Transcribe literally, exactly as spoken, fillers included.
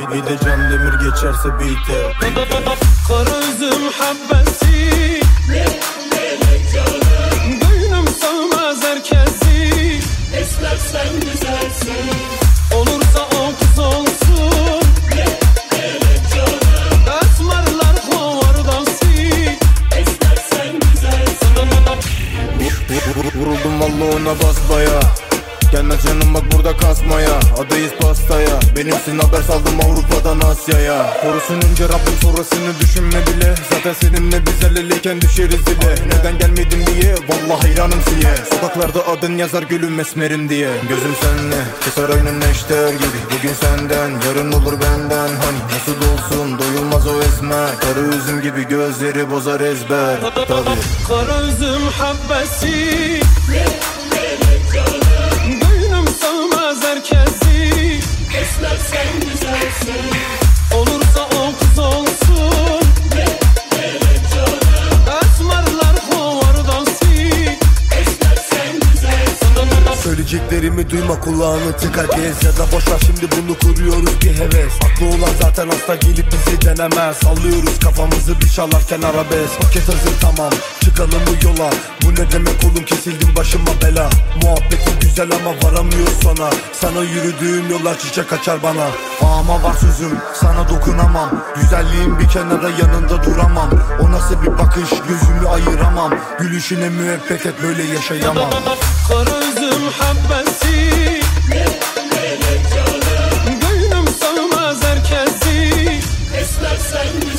Bir de Can Demir geçerse biter. Kara üzüm habbesi, gönlüm sığmaz herkesi. Esmer sen güzelsin, Olursa o kız olsun, esmerler kovar sil. esmer sen güzelsin. Vuruldum valla ona basbaya. Gelmez canım bak burada kasmaya. Adayız pastaya. Benimsin haber saldım Avrupa'dan Asya'ya. Korusun önce Rabbim sonrasını düşünme bile. Zaten seninle biz el eleyken düşeriz dile. Neden gelmedin diye vallahi hayranım siye. Sokaklarda adın yazar gülüm esmerim diye. Gözüm senle keser önün neşter gibi. Bugün senden yarın olur benden. Hani nasıl olsun doyulmaz o esmer. Kara üzüm gibi gözleri bozar ezber. Tabii. Kara üzüm habbesi, herkesi. Esmer sen güzelsin, Olursa o kız olsun, esmerler kovar sil. esmer sen güzelsin. Söyleyeceklerimi duyma, kulağını tıka gez. Ya da boşver şimdi bunu kuruyoruz bir heves. Aklı olan zaten hasta gelip bizi denemez. Sallıyoruz kafamızı bir çalarken arabesk. Paket hazır tamam, çıkalım bu yola. Bu ne demek oğlum, kesildim başıma bela. Muhabbetin güzel ama varamıyoruz sana. Sana yürüdüğüm yollar çiçek açar bana. Ama var sözüm, sana dokunamam. Güzelliğin bir kenara yanında duramam. O nasıl bir bakış, gözümü ayıramam. Gülüşüne müebbet et, böyle yaşayamam. Kara üzüm habbesi, gönlüm sığmaz herkesi. Esmer sen